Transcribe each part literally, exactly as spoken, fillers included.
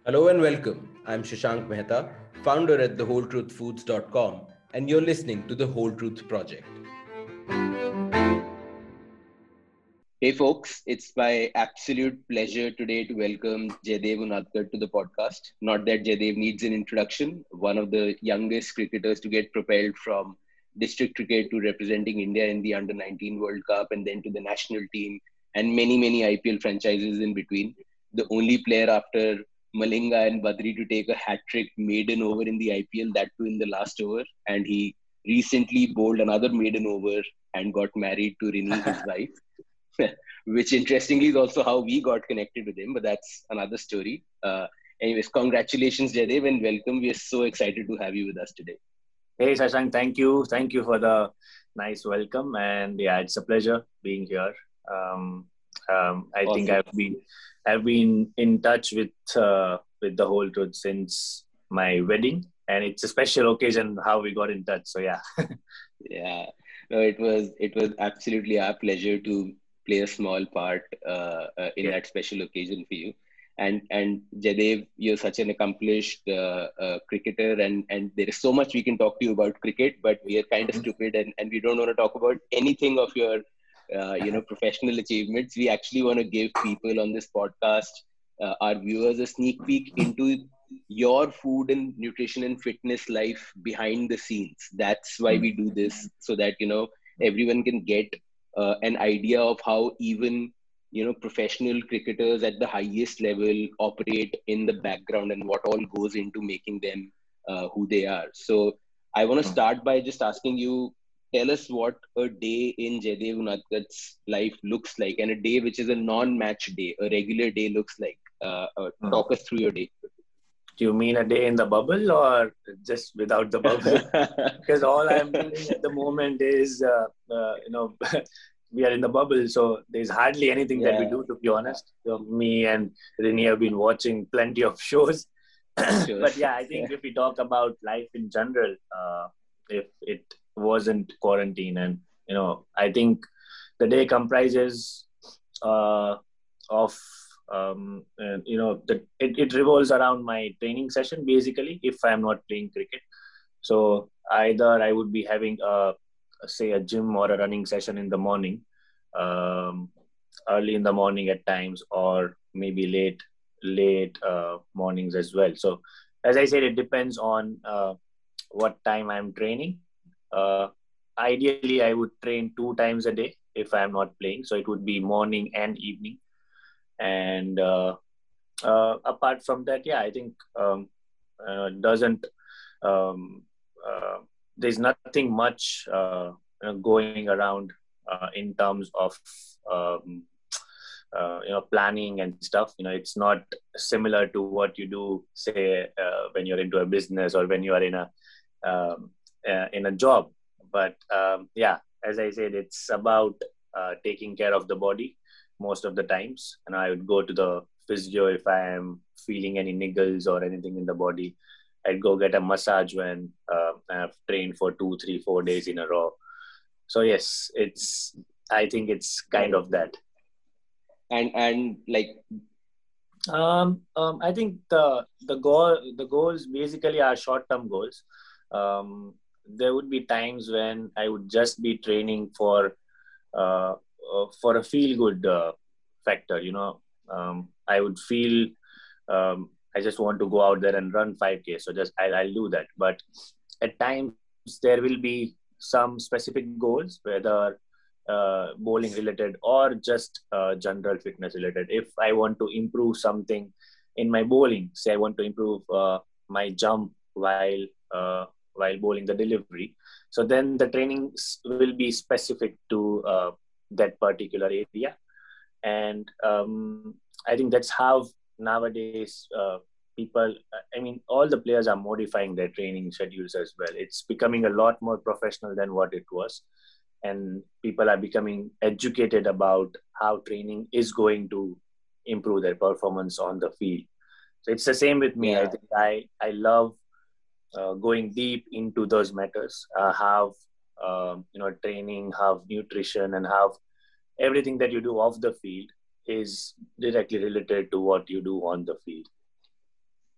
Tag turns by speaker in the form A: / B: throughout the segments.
A: Hello and welcome. I'm Shashank Mehta, founder at the whole truth foods dot com, and you're listening to the Whole Truth Project.
B: Hey folks, it's my absolute pleasure today to welcome Jaydev Unadkat to the podcast. Not that Jaydev needs an introduction, one of the youngest cricketers to get propelled from district cricket to representing India in the under nineteen World Cup and then to the national team and many, many I P L franchises in between. The only player after Malinga and Badri to take a hat-trick maiden over in the I P L, that too in the last over. And he recently bowled another maiden over and got married to Rini, his wife. Which interestingly is also how we got connected with him, but that's another story. Uh, anyways, congratulations, Jaydev, and welcome. We are so excited to have you with us today.
C: Hey, Shashank, thank you. Thank you for the nice welcome. And yeah, it's a pleasure being here. Um, um, I awesome. think I've been I've been in touch with uh, with the whole truth since my wedding, and it's a special occasion how we got in touch. So yeah,
B: yeah, no, it was it was absolutely our pleasure to play a small part uh, uh, in yeah. that special occasion for you. And and Jaydev, you're such an accomplished uh, uh, cricketer, and, and there is so much we can talk to you about cricket, but we are kind of mm-hmm. stupid and, and we don't want to talk about anything of your uh, you know professional achievements. We actually want to give people on this podcast, uh, our viewers, a sneak peek into your food and nutrition and fitness life behind the scenes. That's why we do this, so that you know everyone can get Uh, an idea of how even you know professional cricketers at the highest level operate in the background and what all goes into making them uh, who they are. So I want to start by just asking you, tell us what a day in Jaydev Unadkat's life looks like, and a day which is a non-match day, a regular day looks like. Uh, uh, talk us through your day.
C: Do you mean a day in the bubble or just without the bubble? Because all I'm doing at the moment is, uh, uh, you know, we are in the bubble. So there's hardly anything yeah. that we do, to be honest. So me and Rini have been watching plenty of shows. Sure. But yeah, I think yeah. if we talk about life in general, uh, if it wasn't quarantine, and, you know, I think the day comprises uh, of Um, and, you know, the, it, it revolves around my training session, basically, if I'm not playing cricket. So either I would be having a, say, a gym or a running session in the morning, um, early in the morning at times, or maybe late, late uh, mornings as well. So as I said, it depends on uh, what time I'm training. Uh, ideally, I would train two times a day if I'm not playing. So it would be morning and evening. And uh, uh, apart from that, yeah, I think um, uh, doesn't um, uh, there's nothing much uh, going around uh, in terms of um, uh, you know planning and stuff. You know, it's not similar to what you do, say, uh, when you're into a business or when you are in a um, uh, in a job. But um, yeah, as I said, it's about uh, taking care of the body most of the times, and I would go to the physio if I am feeling any niggles or anything in the body. I'd go get a massage when uh, I have trained for two, three, four days in a row. So yes, it's. I think it's kind of that.
B: And and like,
C: um, um, I think the the goal the goals basically are short term goals. Um, there would be times when I would just be training for. Uh, Uh, for a feel-good uh, factor, you know, um, I would feel um, I just want to go out there and run five K. So just I'll, I'll do that. But at times there will be some specific goals, whether uh, bowling related or just uh, general fitness related. If I want to improve something in my bowling, say I want to improve uh, my jump while uh, while bowling the delivery, so then the training will be specific to uh, that particular area. And um, I think that's how nowadays uh, people, I mean, all the players are modifying their training schedules as well. It's becoming a lot more professional than what it was. And people are becoming educated about how training is going to improve their performance on the field. So it's the same with me. Yeah. I think I, I love uh, going deep into those matters, uh, have Um, you know, training, have nutrition, and have everything that you do off the field is directly related to what you do on the field.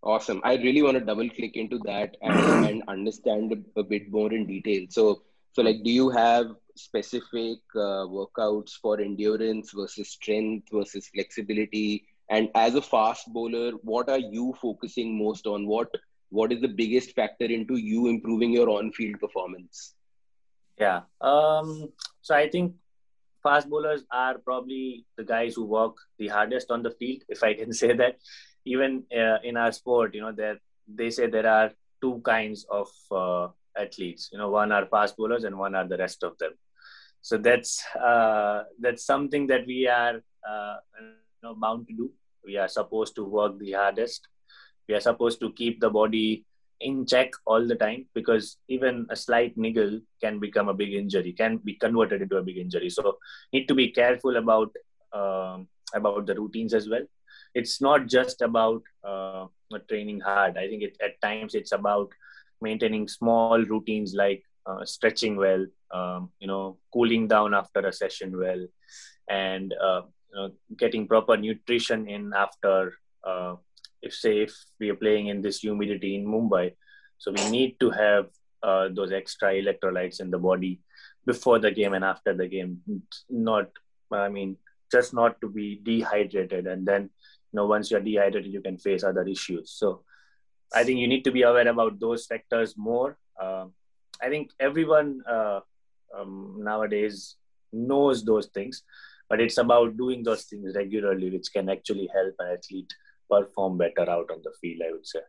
B: Awesome. I really want to double click into that and, and understand a, a bit more in detail. So, so like, do you have specific uh, workouts for endurance versus strength versus flexibility? And as a fast bowler, what are you focusing most on? What What is the biggest factor into you improving your on-field performance?
C: Yeah. Um, so I think fast bowlers are probably the guys who work the hardest on the field, if I can say that. Even uh, in our sport, you know, there they say there are two kinds of uh, athletes. You know, one are fast bowlers and one are the rest of them. So that's uh, that's something that we are uh, you know, bound to do. We are supposed to work the hardest. We are supposed to keep the body in check all the time, because even a slight niggle can become a big injury, can be converted into a big injury. So need to be careful about um, about the routines as well. It's not just about uh, training hard. I think it, at times it's about maintaining small routines like uh, stretching well, um, you know, cooling down after a session well, and uh, you know, getting proper nutrition in after. Uh, if say if we are playing in this humidity in Mumbai, so we need to have uh, those extra electrolytes in the body before the game and after the game. Not, I mean, just not to be dehydrated, and then you know once you're dehydrated, you can face other issues. So I think you need to be aware about those factors more. Uh, I think everyone uh, um, nowadays knows those things, but it's about doing those things regularly, which can actually help an athlete perform better out on the field, I would say.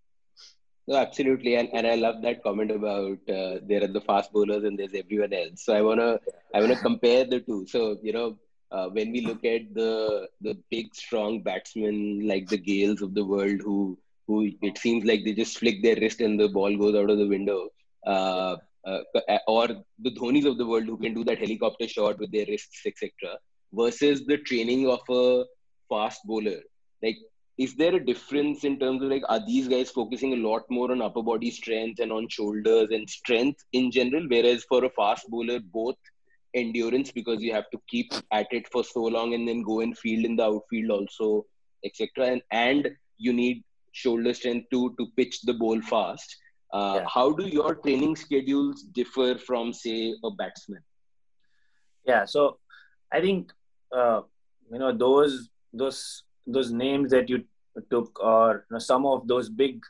B: No, absolutely. And, and I love that comment about uh, there are the fast bowlers and there's everyone else. So I want to I want to compare the two. So, you know, uh, when we look at the the big, strong batsmen like the Gales of the world who, who it seems like they just flick their wrist and the ball goes out of the window, uh, uh, or the Dhonis of the world who can do that helicopter shot with their wrists, et cetera, versus the training of a fast bowler. Like, is there a difference in terms of like, are these guys focusing a lot more on upper body strength and on shoulders and strength in general? Whereas for a fast bowler, both endurance, because you have to keep at it for so long and then go and field in the outfield also, et cetera. And, and you need shoulder strength to, to pitch the ball fast. Uh,
C: Yeah.
B: How do your training schedules differ from, say, a batsman?
C: Yeah. So I think, uh, you know, those, those, those names that you took, or you know, some of those big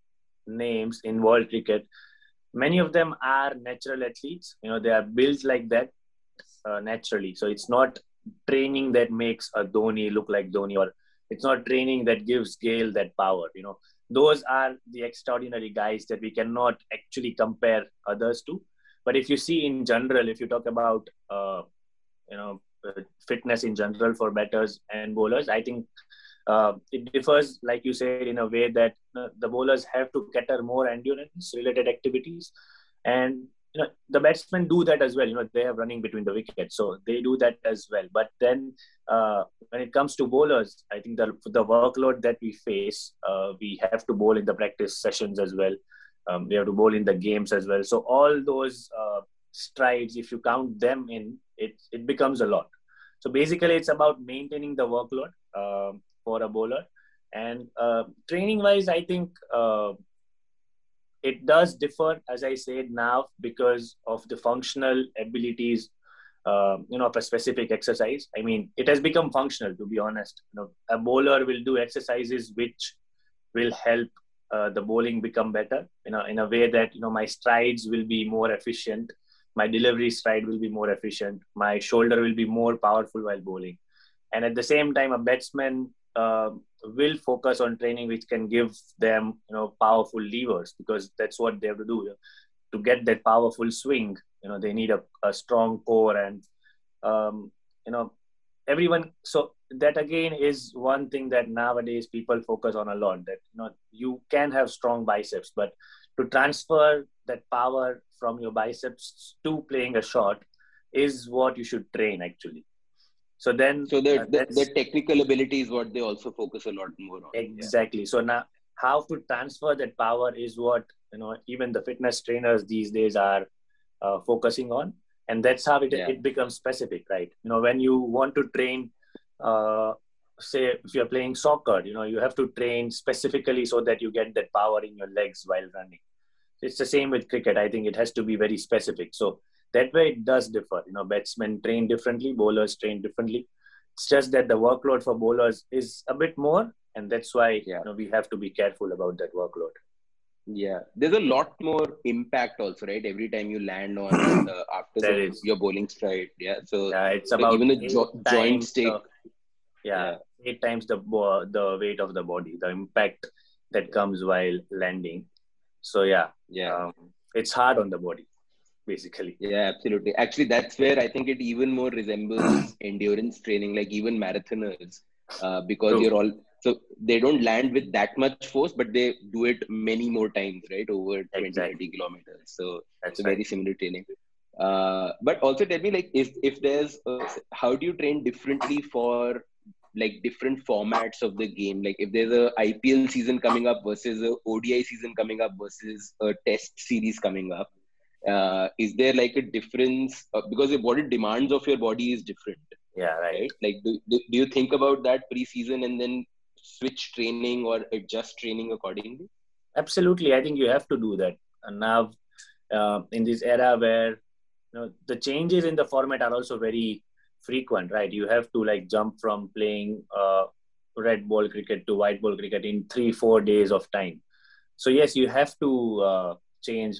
C: names in world cricket, many of them are natural athletes. You know, they are built like that uh, naturally. So it's not training that makes a Dhoni look like Dhoni, or it's not training that gives Gale that power. You know, those are the extraordinary guys that we cannot actually compare others to. But if you see in general, if you talk about, uh, you know, uh, fitness in general for batters and bowlers, I think uh, it differs, like you said, in a way that uh, the bowlers have to cater more endurance related activities, and you know the batsmen do that as well. You know, they have running between the wickets, so they do that as well. But then uh, when it comes to bowlers, I think the the workload that we face, uh, we have to bowl in the practice sessions as well. Um, we have to bowl in the games as well. So all those uh, strides, if you count them in, it it becomes a lot. So basically, it's about maintaining the workload uh, for a bowler. And uh, training wise, I think uh, it does differ, as I said now, because of the functional abilities, uh, you know, of a specific exercise. I mean, it has become functional, to be honest. You know, a bowler will do exercises which will help uh, the bowling become better, you know, in a way that, you know, my strides will be more efficient. My delivery stride will be more efficient. My shoulder will be more powerful while bowling. And at the same time, a batsman uh, will focus on training which can give them, you know, powerful levers, because that's what they have to do. To get that powerful swing, you know, they need a, a strong core, and, um, you know, everyone. So that again is one thing that nowadays people focus on a lot, that, you know, you can have strong biceps, but to transfer that power from your biceps to playing a shot is what you should train actually. So then,
B: So the,
C: uh,
B: the, the technical ability is what they also focus a lot more on.
C: Exactly. Yeah. So now how to transfer that power is what, you know, even the fitness trainers these days are uh, focusing on. And that's how it, yeah. it becomes specific, right? You know, when you want to train uh, say if you're playing soccer, you know, you have to train specifically so that you get that power in your legs while running. It's the same with cricket. I think it has to be very specific. So that way it does differ. You know, batsmen train differently, bowlers train differently. It's just that the workload for bowlers is a bit more, and that's why
B: Yeah.
C: you know we have to be careful about that workload.
B: Yeah, there's a lot more impact also, right? Every time you land on uh, after
C: There
B: the,
C: is.
B: your bowling stride. Yeah, so
C: Yeah, it's
B: like
C: about
B: even the
C: eight
B: jo- joints
C: times
B: take.
C: the, yeah,
B: Yeah.
C: eight times the bo- the weight of the body, the impact that comes while landing. So yeah,
B: Yeah.
C: um, it's hard on the body, basically.
B: Yeah, absolutely. Actually, that's where I think it even more resembles endurance training, like even marathoners, uh, because
C: True.
B: you're all so they don't land with that much force, but they do it many more times, right? Over twenty,
C: Exactly.
B: thirty kilometers. So
C: That's
B: it's a
C: right.
B: very similar training. Uh, but also tell me, like, if if there's a, how do you train differently for like different formats of the game? Like, if there's a I P L season coming up versus a O D I season coming up versus a Test series coming up, uh, is there like a difference? Uh, because what it demands of your body is different,
C: Yeah, right.
B: right? Like, do, do, do you think about that pre-season and then switch training or adjust training accordingly?
C: Absolutely. I think you have to do that. And now, uh, in this era where you know the changes in the format are also very frequent, right? You have to like jump from playing uh, red ball cricket to white ball cricket in three, four days of time. So yes, you have to uh, change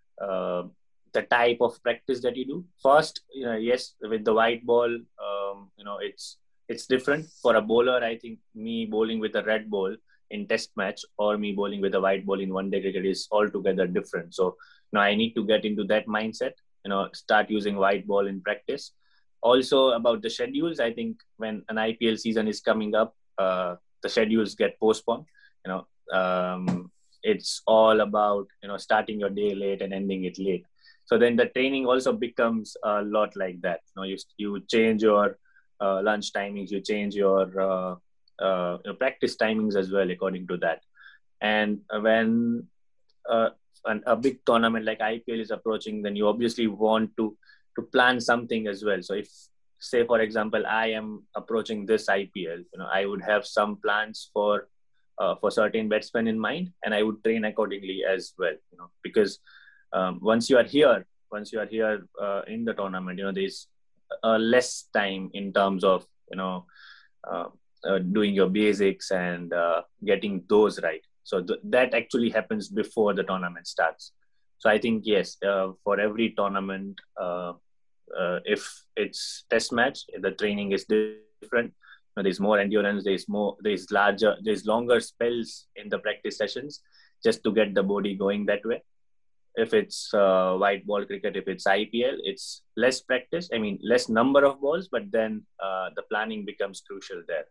C: uh, the type of practice that you do. First, you know, yes, with the white ball, um, you know, it's it's different for a bowler. I think me bowling with a red ball in test match or me bowling with a white ball in one day cricket is altogether different. So, you know, I need to get into that mindset, you know, start using white ball in practice. Also about the schedules, I think when an I P L season is coming up, uh, the schedules get postponed. You know, um, it's all about, you know, starting your day late and ending it late. So then the training also becomes a lot like that. You know, you, you change your uh, lunch timings, you change your uh, uh, you know, practice timings as well according to that. And when uh, an, a big tournament like I P L is approaching, then you obviously want to to plan something as well. So if, say for example, I am approaching this I P L, you know, I would have some plans for uh, for certain batsmen in mind, and I would train accordingly as well. You know, because um, once you are here, once you are here uh, in the tournament, you know, there's uh, less time in terms of you know uh, uh, doing your basics and uh, getting those right. So th- that actually happens before the tournament starts. So I think yes, uh, for every tournament, uh, uh, if it's test match, the training is different. You know, there's more endurance. There's more. There's larger. There's longer spells in the practice sessions just to get the body going that way. If it's uh, white ball cricket, if it's I P L, it's less practice. I mean, less number of balls, but then uh, the planning becomes crucial there.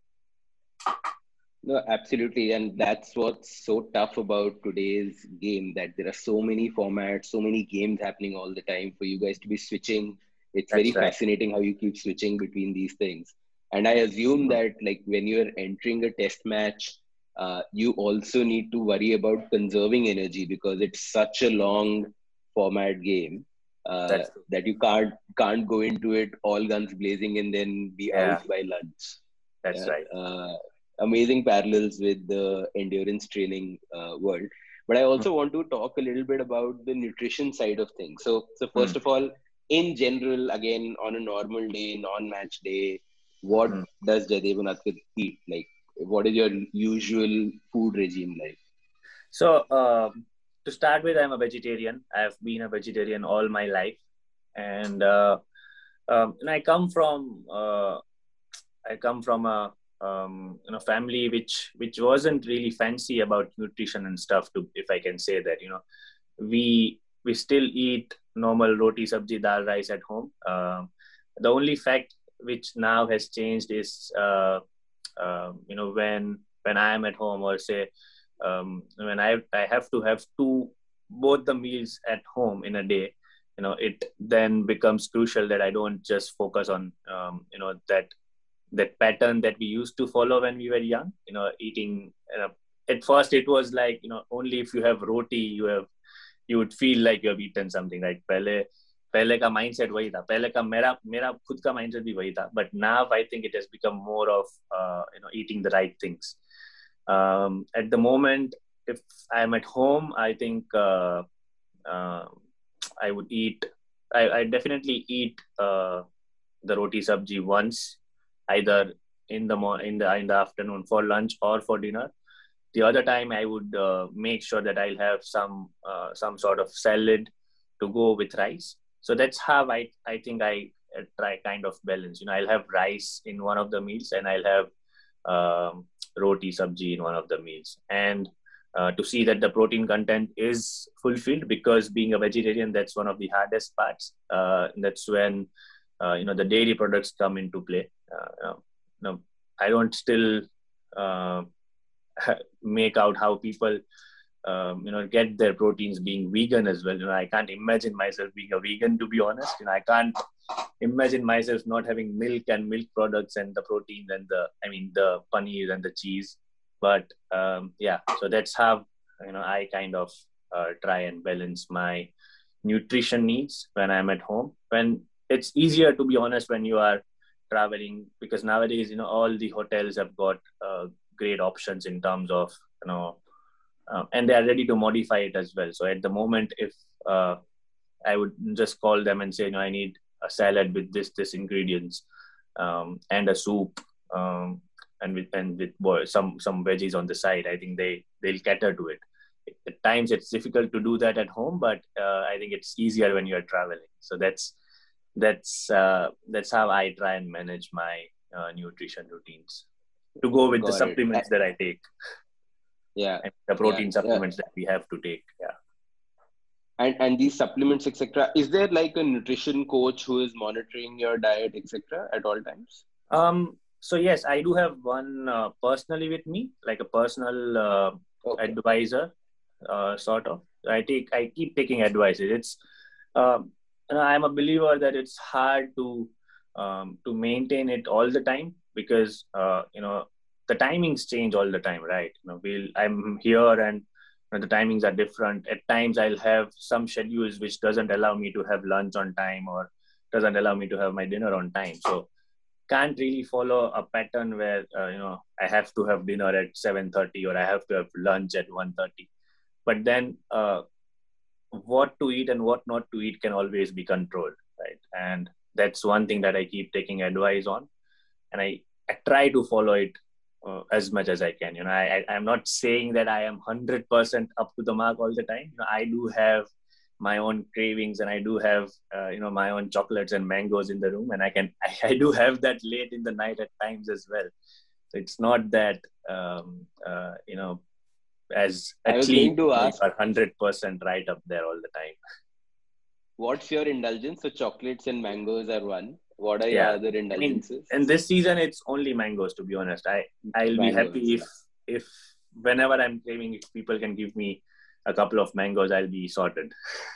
B: No, absolutely. And that's what's so tough about today's game, that there are so many formats, so many games happening all the time for you guys to be switching. It's
C: That's
B: very
C: right.
B: fascinating how you keep switching between these things. And I assume that like when you're entering a test match, uh, you also need to worry about conserving energy because it's such a long format game uh,
C: That's true.
B: that you can't can't go into it all guns blazing and then be
C: Yeah.
B: out by lunch.
C: That's
B: Yeah.
C: right.
B: Uh, amazing parallels with the endurance training uh, world. But I also
C: Mm.
B: want to talk a little bit about the nutrition side of things. So, so first
C: Mm.
B: of all, in general, again, on a normal day, non-match day, what
C: Mm.
B: does Jaidev Unadkat eat? Like, what is your usual food regime like?
C: So um, to start with, I'm a vegetarian. I've been a vegetarian all my life, and uh, um, and I come from uh, I come from a um, you know family which which wasn't really fancy about nutrition and stuff. To if I can say that, you know, we we still eat normal roti, sabji, dal, rice at home. Um, the only fact which now has changed is uh, uh, you know when when I am at home, or say um, when I I have to have two both the meals at home in a day. You know, it then becomes crucial that I don't just focus on um, you know that that pattern that we used to follow when we were young. You know, eating. Uh, at first, it was like, you know, only if you have roti, you have you would feel like you have eaten something. Like pehle, पहले का mindset वही था. पहले का मेरा मेरा खुद का mindset भी वही था. But now I think it has become more of uh, you know eating the right things. Um, at the moment, if I'm at home, I think uh, uh, I would eat. I, I definitely eat uh, the roti sabji once, either in the mo- in the in the afternoon for lunch or for dinner. The other time, I would uh, make sure that I'll have some uh, some sort of salad to go with rice. So that's how I I think I uh, try kind of balance. You know, I'll have rice in one of the meals, and I'll have um, roti sabji in one of the meals, and uh, to see that the protein content is fulfilled, because being a vegetarian, that's one of the hardest parts. Uh, that's when uh, you know the dairy products come into play. Uh, you know, you know, I don't still uh, make out how people um, you know get their proteins being vegan as well. You know, I can't imagine myself being a vegan, to be honest. You know, I can't imagine myself not having milk and milk products and the protein and the I mean the paneer and the cheese. But um, yeah, so that's how you know I kind of uh, try and balance my nutrition needs when I'm at home. When it's easier, to be honest, when you are traveling, because nowadays you know all the hotels have got uh, great options in terms of you know um, and they are ready to modify it as well. So at the moment, if uh, I would just call them and say, you know, I need a salad with this this ingredients um, and a soup um, and with and with boy, some some veggies on the side. I think they they'll cater to it. At times it's difficult to do that at home, but uh, I think it's easier when you're traveling. So that's that's uh, that's how I try and manage my uh, nutrition routines, to go with the
B: Got it.
C: supplements that I take.
B: Yeah.
C: And the protein
B: yeah,
C: supplements
B: yeah.
C: that we have to take. Yeah.
B: And and these supplements, et cetera. Is there like a nutrition coach who is monitoring your diet, et cetera, at all times?
C: Um. So yes, I do have one uh, personally with me, like a personal uh,
B: Okay.
C: advisor, uh, sort of. I take, I keep taking advices. It's, um, and I'm a believer that it's hard to um, to maintain it all the time, because uh, you know the timings change all the time, right? You know, we'll I'm here and you know, the timings are different. At times, I'll have some schedules which doesn't allow me to have lunch on time, or doesn't allow me to have my dinner on time. So can't really follow a pattern where uh, you know I have to have dinner at seven thirty or I have to have lunch at one thirty. But then uh, what to eat and what not to eat can always be controlled, right? And that's one thing that I keep taking advice on, and I, I try to follow it uh, as much as I can. You know, I, I I'm not saying that I am one hundred percent up to the mark all the time. You know, I do have my own cravings, and I do have uh, you know my own chocolates and mangoes in the room, and I can I, I do have that late in the night at times as well. So it's not that um, uh, you know as
B: I was
C: athlete
B: going to
C: you
B: ask,
C: are one hundred percent right up there all the time.
B: what's your indulgence? So chocolates and mangoes are one. What are your
C: Yeah,
B: other
C: I mean,
B: indulgences?
C: in this season it's only mangoes, to be honest. I I'll be
B: Mangoes.
C: happy if if whenever I'm craving, if people can give me a couple of mangoes, I'll be sorted.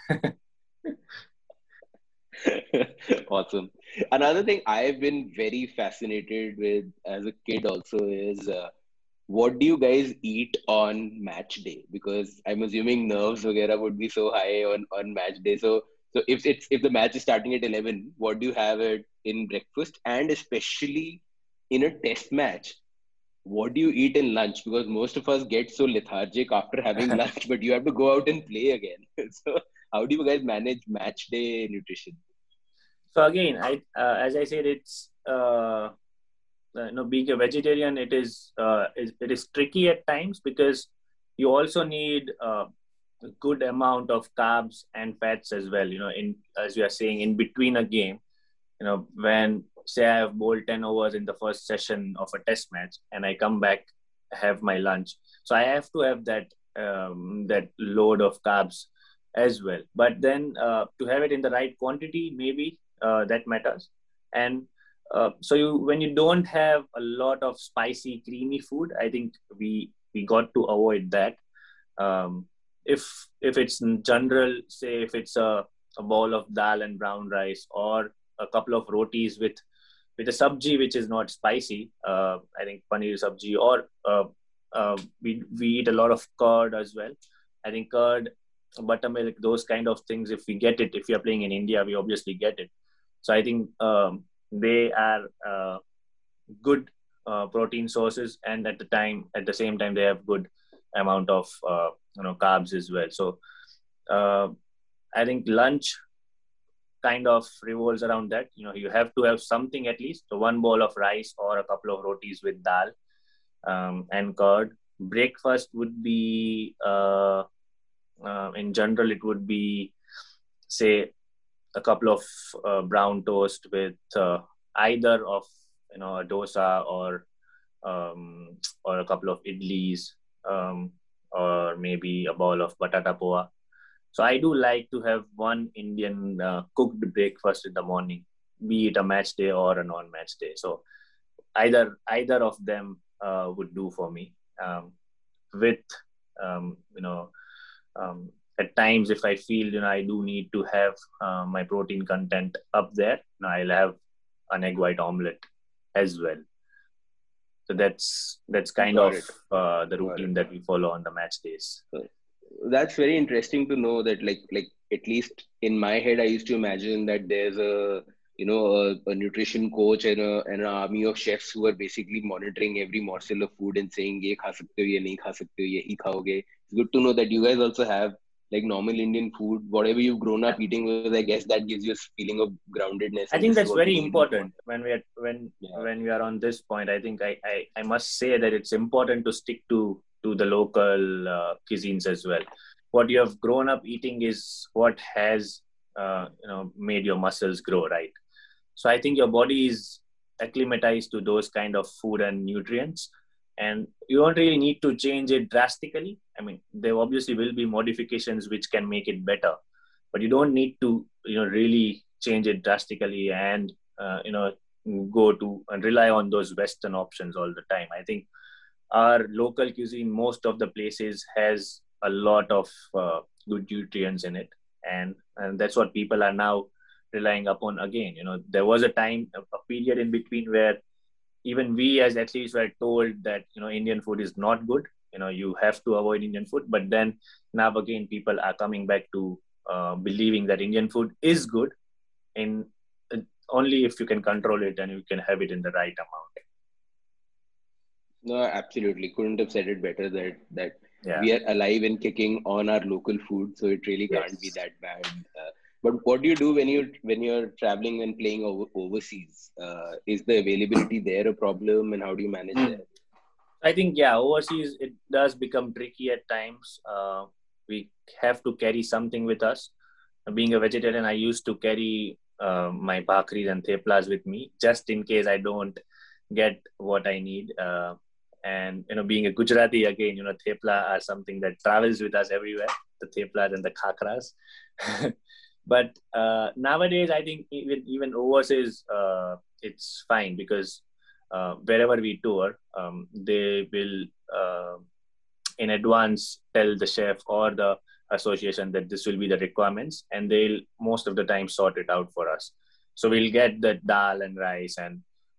B: Awesome. Another thing I've been very fascinated with as a kid also is uh, what do you guys eat on match day? Because I'm assuming nerves vagera would be so high on, on match day. So so if it's if the match is starting at eleven, what do you have it in breakfast? And especially in a test match, what do you eat in lunch? Because most of us get so lethargic after having lunch, but you have to go out and play again. So how do you guys manage match day nutrition?
C: So again, I uh, as I said, it's uh, uh, you know being a vegetarian, it is uh, it, it is tricky at times, because you also need uh, a good amount of carbs and fats as well. You know, in as you are saying, in between a game, you know, when say I have bowled ten overs in the first session of a test match, and I come back, have my lunch, so I have to have that um, that load of carbs as well. But then uh, to have it in the right quantity, maybe uh, that matters. And uh, so you when you don't have a lot of spicy, creamy food, I think we we got to avoid that. Um, if if it's in general, say if it's a, a bowl of dal and brown rice, or a couple of rotis with with a sabji which is not spicy, uh, I think paneer sabji, or uh, uh, we we eat a lot of curd as well. I think curd buttermilk, those kind of things. If we get it, if you're playing in India, we obviously get it. So I think um, they are uh, good uh, protein sources, and at the time, at the same time, they have good amount of uh, you know carbs as well. So uh, I think lunch kind of revolves around that. You know, you have to have something at least. So one bowl of rice or a couple of rotis with dal um, and curd. Breakfast would be, uh, uh, in general, it would be, say, a couple of uh, brown toast with uh, either of, you know, a dosa or um, or a couple of idlis, um, or maybe a bowl of batata poha. So I do like to have one Indian uh, cooked breakfast in the morning, be it a match day or a non-match day. So either either of them uh, would do for me. Um, with um, you know, um, at times if I feel you know I do need to have uh, my protein content up there, you know, I'll have an egg white omelette as well. So that's that's kind
B: Got
C: of
B: it.
C: uh, the
B: Got
C: routine
B: it.
C: that we follow on the match days.
B: That's very interesting to know that, like, like at least in my head, I used to imagine that there's a, you know, a, a nutrition coach and a and an army of chefs who are basically monitoring every morsel of food and saying, "Ye kha sakte ho, ye nahi kha sakte ho, yehi khaoge." It's good to know that you guys also have like normal Indian food, whatever you've grown up eating with. I guess that gives you a feeling of groundedness,
C: I
B: and
C: think
B: this is
C: that's
B: what we
C: very
B: really
C: important
B: want.
C: when we are when
B: Yeah.
C: when we are on this point. I think I, I, I must say that it's important to stick to to the local uh, cuisines as well. What you have grown up eating is what has uh, you know made your muscles grow, right? So I think your body is acclimatized to those kind of food and nutrients, and you don't really need to change it drastically. I mean, there obviously will be modifications which can make it better, but you don't need to you know really change it drastically and uh, you know go to and rely on those Western options all the time. I think our local cuisine, most of the places, has a lot of uh, good nutrients in it, and and that's what people are now relying upon again. You know, there was a time, a, a period in between where even we as athletes were told that you know Indian food is not good. You know, you have to avoid Indian food. But then now again, people are coming back to uh, believing that Indian food is good in uh, only if you can control it and you can have it in the right amount.
B: No, absolutely. Couldn't have said it better that that
C: Yeah.
B: we are alive and kicking on our local food, so it really can't be
C: Yes.
B: that bad. Uh, but what do you do when you when you're traveling and playing over, overseas? Uh, is the availability there a problem, and how do you manage
C: Mm.
B: that?
C: I think yeah, overseas it does become tricky at times. Uh, we have to carry something with us. Being a vegetarian, I used to carry uh, my bhakris and theplas with me just in case I don't get what I need. Uh, and you know, being a Gujarati again, you know, thepla are something that travels with us everywhere. The theplas and the khakras. But uh, nowadays, I think even even overseas, uh, it's fine because uh, wherever we tour, um, they will uh, in advance tell the chef or the association that this will be the requirements, and they'll most of the time sort it out for us. So we'll get the dal and rice and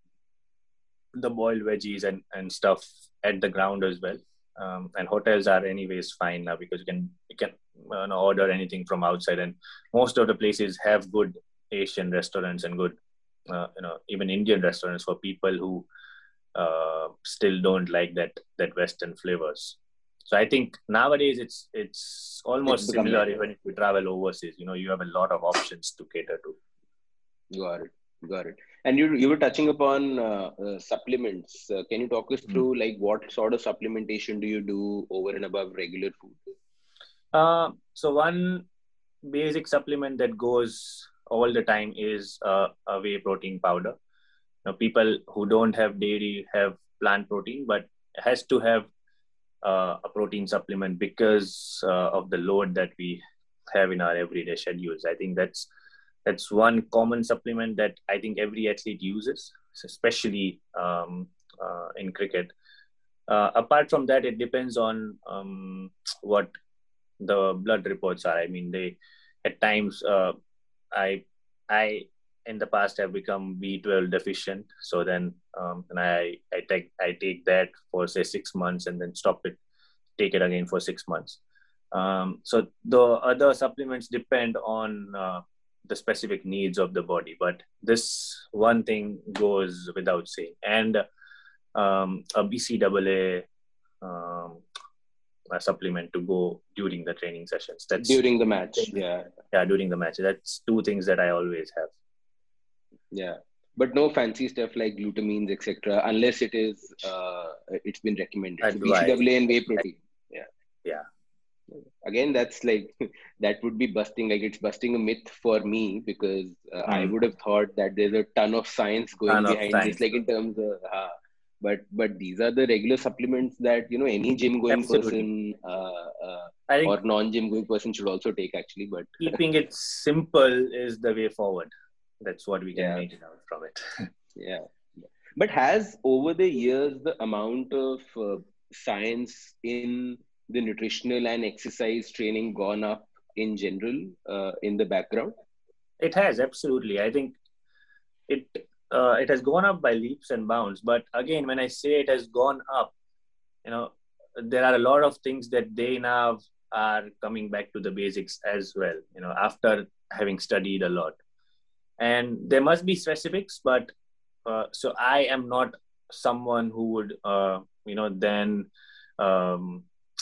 C: the boiled veggies and, and stuff at the ground as well. Um, and hotels are anyways fine now because you can you can you know, order anything from outside, and most of the places have good Asian restaurants and good uh, you know even Indian restaurants for people who uh, still don't like that that Western flavors. So I think nowadays it's it's
B: It's
C: almost
B: become
C: similar
B: better.
C: even if you travel overseas. You know, you have a lot of options to cater to.
B: Got it. Got it. And you you were touching upon uh, uh, supplements. Uh, can you talk us
C: Mm.
B: through like what sort of supplementation do you do over and above regular food?
C: Uh, so one basic supplement that goes all the time is uh, a whey protein powder. Now, people who don't have dairy have plant protein, but has to have uh, a protein supplement because uh, of the load that we have in our everyday schedules. I think that's that's one common supplement that I think every athlete uses, especially um, uh, in cricket. Uh, apart from that, it depends on um, what the blood reports are. I mean, they at times uh, I I in the past have become B twelve deficient, so then um, and I I take I take that for say six months and then stop it, take it again for six months. Um, so the other supplements depend on uh, the specific needs of the body, but this one thing goes without saying. And um, a B C A A um, a supplement to go during the training sessions. That's
B: during the match. Yeah.
C: Yeah, during the match. That's two things that I always have.
B: Yeah. But no fancy stuff like glutamines, et cetera, unless it is uh, it's been recommended. So B C A A and whey protein. Yeah.
C: Yeah.
B: Again, that's like that would be busting like it's busting a myth for me, because uh, mm. I would have thought that there's a ton of science going ton behind science. This, like in terms of uh, but but these are the regular supplements that, you know, any gym going person uh, uh, or non-gym going person should also take, actually. But
C: keeping it simple is the way forward. That's what we can yeah. make it out from it.
B: Yeah. But has over the years the amount of uh, science in the nutritional and exercise training gone up in general uh, in the background?
C: It has, absolutely. I think it uh, it has gone up by leaps and bounds. But again, when I say it has gone up, you know, there are a lot of things that they now are coming back to the basics as well, you know, after having studied a lot. And there must be specifics, but uh, so I am not someone who would, uh, you know, then... Um,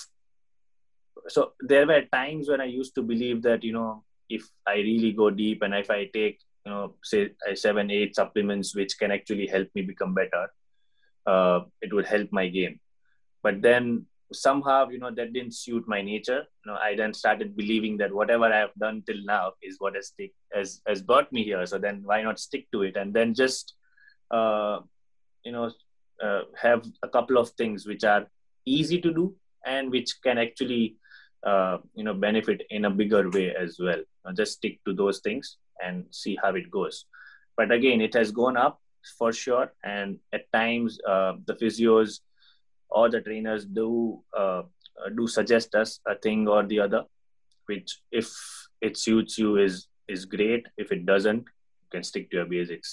C: so there were times when I used to believe that, you know, if I really go deep and if I take, you know, say seven, eight supplements, which can actually help me become better, uh, it would help my game. But then somehow, you know, that didn't suit my nature. You know, I then started believing that whatever I have done till now is what has, stick, has, has brought me here. So then why not stick to it? And then just, uh, you know, uh, have a couple of things which are easy to do and which can actually, Uh, you know, benefit in a bigger way as well. Now just stick to those things and see how it goes. But again, it has gone up for sure. And at times, uh, the physios or the trainers do uh, do suggest us a thing or the other, which if it suits you is is great. If it doesn't, you can stick to your basics.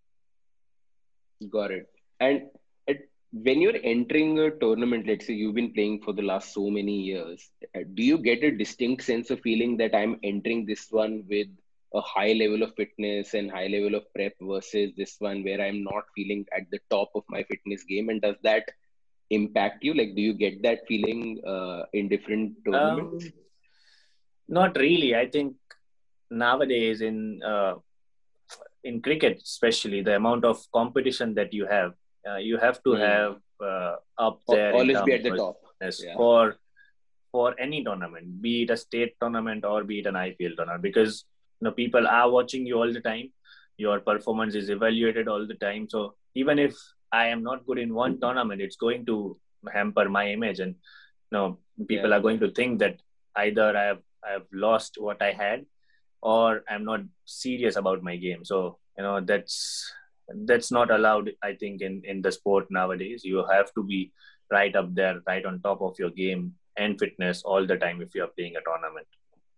B: Got it. And when you're entering a tournament, let's say you've been playing for the last so many years, do you get a distinct sense of feeling that I'm entering this one with a high level of fitness and high level of prep versus this one where I'm not feeling at the top of my fitness game? And does that impact you? Like, do you get that feeling uh, in different tournaments? Um,
C: not really. I think nowadays in uh, in cricket, especially, the amount of competition that you have, Uh, you have to have uh, up there
B: always be at the top
C: yeah. for for any tournament, be it a state tournament or be it an I P L tournament, because, you know, people are watching you all the time. Your performance is evaluated all the time. So even if I am not good in one tournament, it's going to hamper my image, and, you know, people yeah. are going to think that either I have I have lost what I had, or I'm not serious about my game. So, you know, that's. That's not allowed, I think, in, in the sport nowadays. You have to be right up there, right on top of your game and fitness all the time if you are playing a tournament.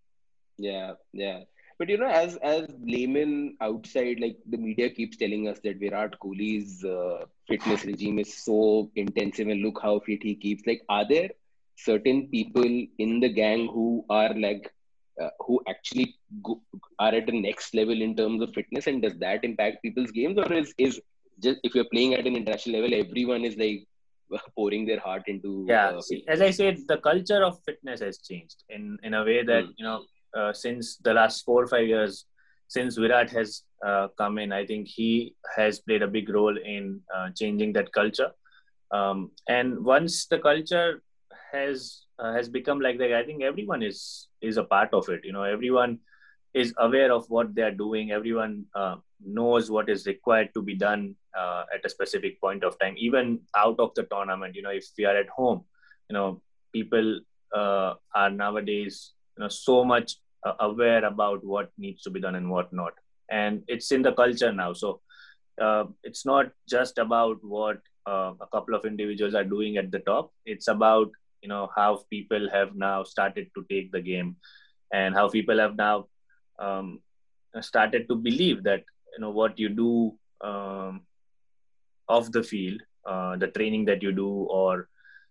B: Yeah, yeah. But, you know, as as laymen outside, like the media keeps telling us that Virat Kohli's uh, fitness regime is so intensive and look how fit he keeps. Like, are there certain people in the gang who are like, Uh, who actually go, are at the next level in terms of fitness, and does that impact people's games, or is is just if you're playing at an international level, everyone is like pouring their heart into?
C: Yeah, uh, see, as I said, the culture of fitness has changed in in a way that mm. you know uh, since the last four or five years, since Virat has uh, come in, I think he has played a big role in uh, changing that culture. Um, and once the culture has uh, has become like that, I think everyone is is a part of it. You know, everyone is aware of what they are doing. Everyone uh, knows what is required to be done uh, at a specific point of time, even out of the tournament. You know, if we are at home, you know, people uh, are nowadays, you know, so much uh, aware about what needs to be done and what not, and it's in the culture now. So uh, it's not just about what uh, a couple of individuals are doing at the top. It's about, you know, how people have now started to take the game, and how people have now um, started to believe that, you know, what you do um, off the field, uh, the training that you do, or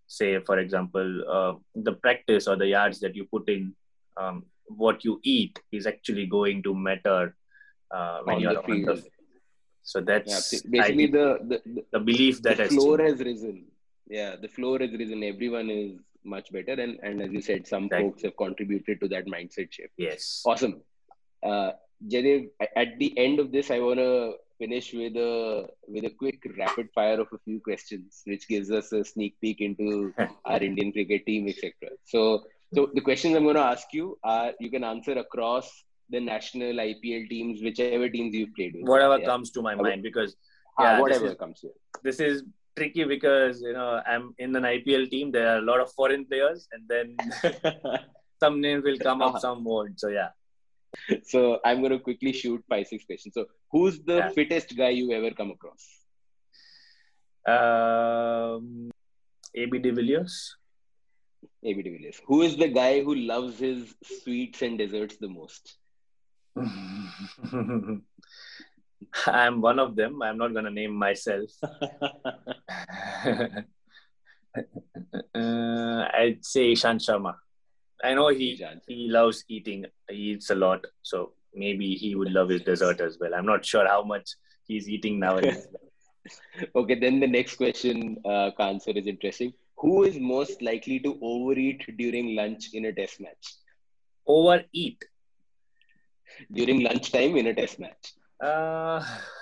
C: say, for example, uh, the practice or the yards that you put in, um, what you eat is actually going to matter uh, when
B: on
C: you're
B: the
C: on the
B: field.
C: field. So that's
B: Yeah, basically the, the, the,
C: the belief that
B: the
C: has
B: floor
C: changed.
B: has risen. Yeah, the floor has risen. Everyone is much better. And, and as you said, some
C: Exactly.
B: folks have contributed to that mindset shift.
C: Yes.
B: Awesome. Uh, Jaidev, at the end of this, I want to finish with a with a quick rapid fire of a few questions, which gives us a sneak peek into our Indian cricket team, et cetera. So, so the questions I'm going to ask you are you can answer across the national I P L teams, whichever teams you've played with.
C: Whatever
B: yeah?
C: comes to my mind, because
B: yeah,
C: yeah,
B: whatever
C: this is,
B: comes to you.
C: This is tricky because you know I'm in an I P L team. There are a lot of foreign players, and then some names will come up, some won't. So yeah.
B: So I'm going to quickly shoot five, six questions. So who's the
C: yeah.
B: fittest guy you ever come across?
C: Um, A B de Villiers.
B: A B de Villiers. Who is the guy who loves his sweets and desserts the most?
C: I'm one of them. I'm not going to name myself. uh, I'd say Ishant Sharma. I know he he loves eating. He eats a lot. So maybe he would love his dessert as well. I'm not sure how much he's eating nowadays.
B: Okay, then the next question, uh, answer is interesting. Who is most likely to overeat during lunch in a test match?
C: Overeat?
B: During lunchtime in a test match.
C: Uh,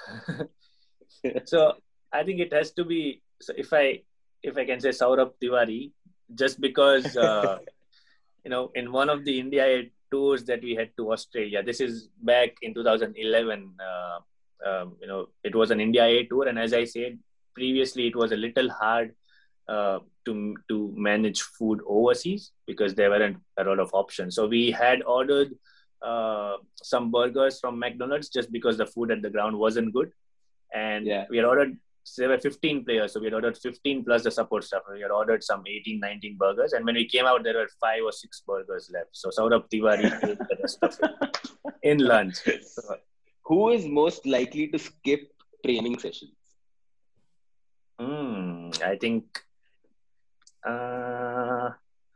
C: so I think it has to be, so if I if I can say Saurabh Tiwari, just because uh, you know, in one of the India tours that we had to Australia, this is back in two thousand eleven, uh, um, you know, it was an India A tour. And as I said previously, it was a little hard uh, to, to manage food overseas because there weren't a lot of options. So we had ordered uh, some burgers from McDonald's just because the food at the ground wasn't good. And
B: yeah.
C: we had ordered, so there were fifteen players. So we had ordered fifteen plus the support staff. We had ordered some eighteen, nineteen burgers. And when we came out, there were five or six burgers left. So Saurabh Tiwari ate the rest of it in lunch. So,
B: who is most likely to skip training sessions?
C: Mm, I think uh,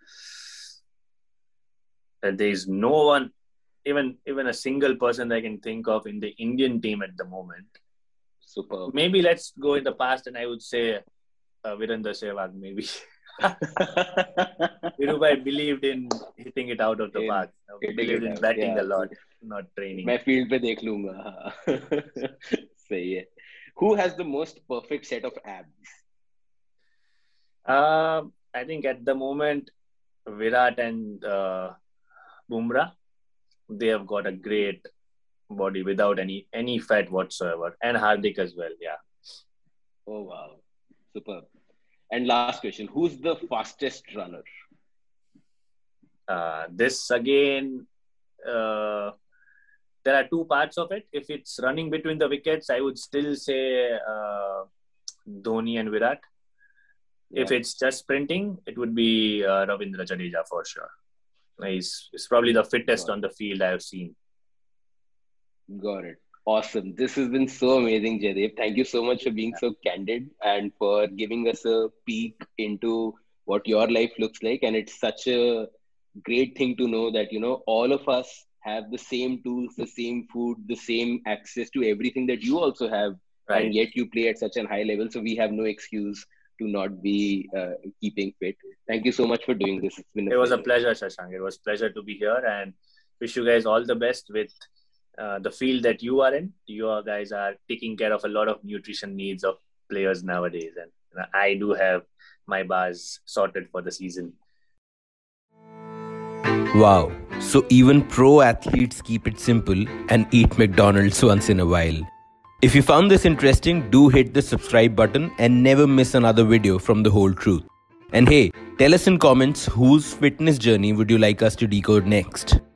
C: there is no one, even, even a single person that I can think of in the Indian team at the moment.
B: Super.
C: Maybe let's go in the past, and I would say uh, Virender Sehwag, maybe. Dhirubhai believed in hitting it out of the in, park. He believed in batting yeah. a lot, not training.
B: मैं field पे देख लूँगा. सही है. Who has the most perfect set of abs?
C: Uh, I think at the moment, Virat and uh, Bumrah, they have got a great body without any any fat whatsoever, and Hardik as well. Yeah.
B: Oh wow, superb. And last question: who's the fastest runner?
C: Uh, this again, uh, there are two parts of it. If it's running between the wickets, I would still say uh, Dhoni and Virat. Yeah. If it's just sprinting, it would be uh, Ravindra Jadeja for sure. He's, he's probably the fittest on the field I've seen.
B: Got it. Awesome. This has been so amazing, Jaidev. Thank you so much for being so candid and for giving us a peek into what your life looks like. And it's such a great thing to know that, you know, all of us have the same tools, the same food, the same access to everything that you also have. Right. And yet you play at such a high level. So we have no excuse to not be uh, keeping fit. Thank you so much for doing this. It's been a
C: it was
B: pleasure.
C: a pleasure, Shashank. It was a pleasure to be here, and wish you guys all the best with uh, the field that you are in. You guys are taking care of a lot of nutrition needs of players nowadays, and you know, I do have my bars sorted for the season.
A: Wow. So even pro athletes keep it simple and eat McDonald's once in a while. If you found this interesting, do hit the subscribe button and never miss another video from The Whole Truth. And hey, tell us in comments whose fitness journey would you like us to decode next.